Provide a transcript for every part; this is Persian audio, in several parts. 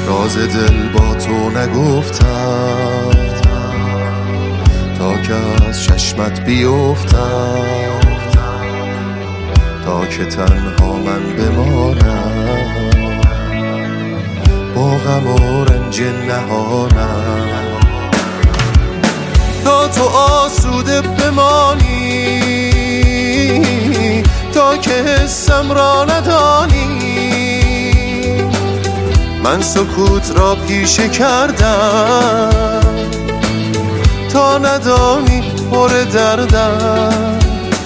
راز دل با تو نگفتم تا که از چشمت بیفتم، تا که تنها من بمانم با غم و رنج نهانم، تا تو آسوده بمانی، تا که حسم را ندانی. من سکوت را پیشه کردم تا ندانی پر دردم.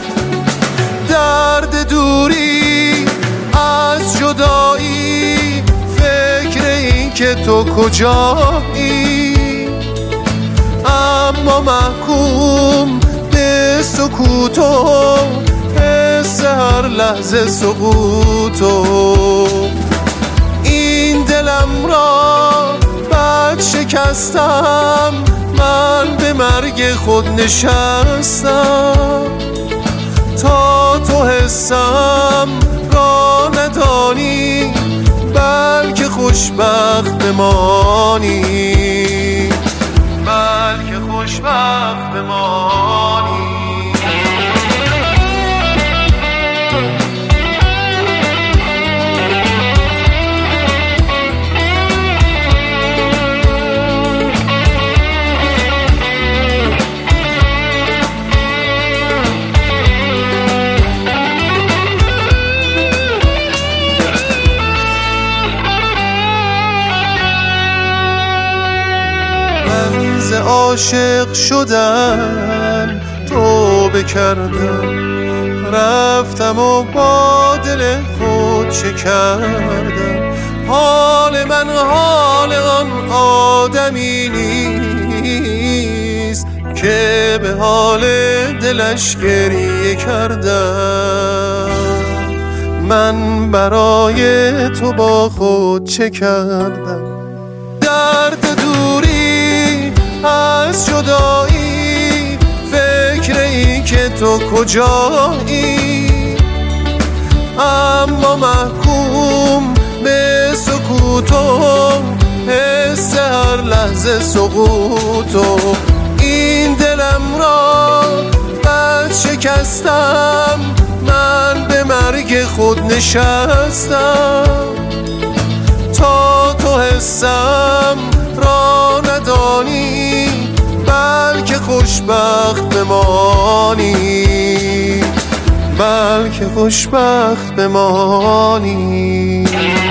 درد دوری از جدایی، فکر این که تو کجایی، اما محکوم به سکوت و حس هر لحظه سقوطو. این دلم را بعد شکستم، من به مرگ خود نشستم، تا تو حسم را ندانی بلکه خوشبخت بمانی، بلکه خوشبخت بمانی. من عاشق شدم توبه کردم، رفتم و با دل خود چه کردم. حال من حال آن آدمی نیست که به حال دلش گریه کردم. من برای تو با خود چه کردم. درد دوری از جدایی، فکر این که تو کجایی، اما محکوم به سکوت و حس هر لحظه سقوطو. این دلم را بعد شکستم، من به مرگ خود نشستم، تا تو حسم را ندانی بلکه خوشبخت بمانی، بلکه خوشبخت بمانی.